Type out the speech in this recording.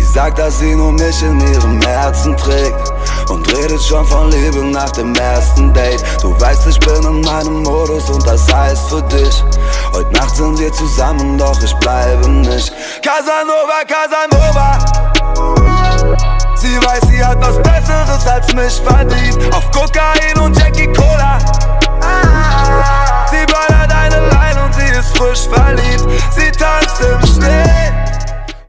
sagt, dass sie nur mich in ihrem Herzen trägt und redet schon von Liebe nach dem ersten Date. Du weißt, ich bin in meinem Modus und das heißt für dich, heute Nacht sind wir zusammen, doch ich bleibe nicht. Casanova, Casanova. Sie weiß, sie hat was Besseres als mich verdient. Auf Kokain und Jackie Cola.